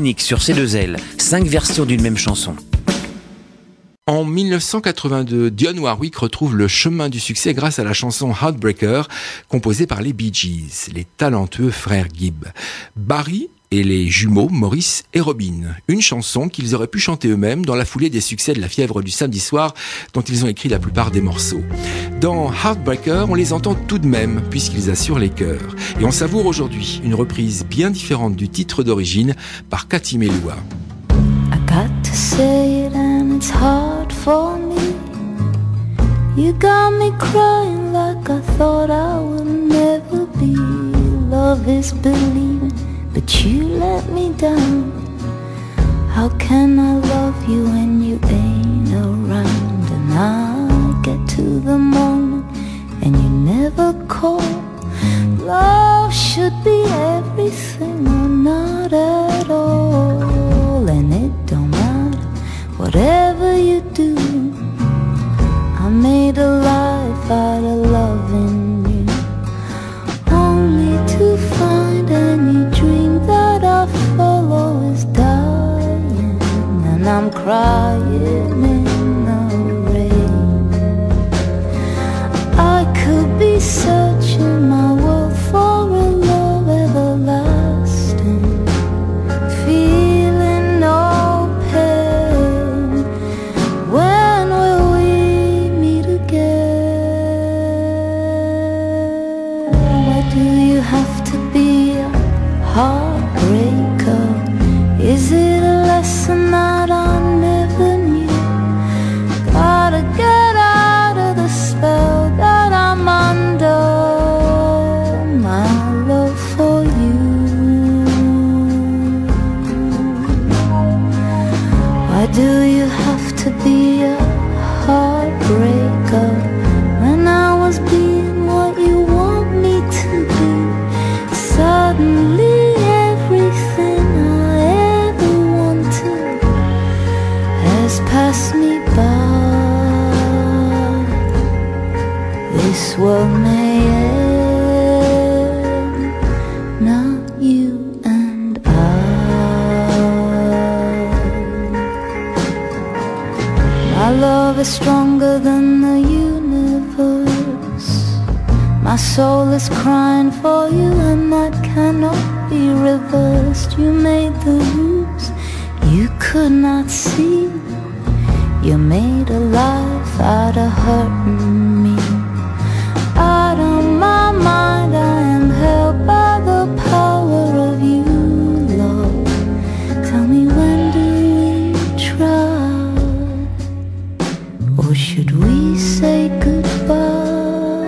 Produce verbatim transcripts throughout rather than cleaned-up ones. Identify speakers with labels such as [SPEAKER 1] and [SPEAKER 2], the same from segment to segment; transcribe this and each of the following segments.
[SPEAKER 1] unique sur C deux L, cinq versions d'une même chanson.
[SPEAKER 2] En dix-neuf cent quatre-vingt-deux, Dionne Warwick retrouve le chemin du succès grâce à la chanson Heartbreaker, composée par les Bee Gees, les talentueux frères Gibb. Barry et les jumeaux Maurice et Robin. Une chanson qu'ils auraient pu chanter eux-mêmes dans la foulée des succès de la fièvre du samedi soir dont ils ont écrit la plupart des morceaux. Dans Heartbreaker, on les entend tout de même puisqu'ils assurent les chœurs. Et on savoure aujourd'hui une reprise bien différente du titre d'origine par Cathy Melua.
[SPEAKER 3] I got to say it and it's hard for me. You got me crying like I thought I would never be. Love is believing, but you let me down. How can I love you when you ain't around? And I get to the morning and you never call. Love should be everything or not at all. And it don't matter whatever you do. I made a life out of loving you, only to find any dream that I follow is dying. And I'm crying in the rain. I could be searching my world for a love everlasting, feeling no pain. When will we meet again? Why do you have to be a heartbreaker? Is it a lesson that I never knew? Gotta get out of the spell that I'm under. My love for you. Why do you have to be a heartbreaker when I was being what you want me to be? Suddenly everything I ever wanted has passed me by. This world may end, not you and I. My love is stronger than the universe. My soul is crying for you and that cannot be reversed. You made the rules you could not see. You made a life out of hurting me. Out of my mind I am held by the power of you, Lord. Tell me, when do we try? Or should we say goodbye?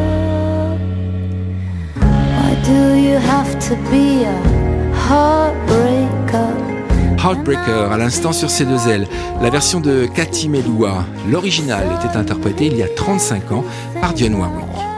[SPEAKER 3] Why do you have to be a heartbreaker?
[SPEAKER 2] Heartbreaker, à l'instant sur C deux L, la version de Cathy Melua. L'original était interprété il y a trente-cinq ans par Dionne Warwick.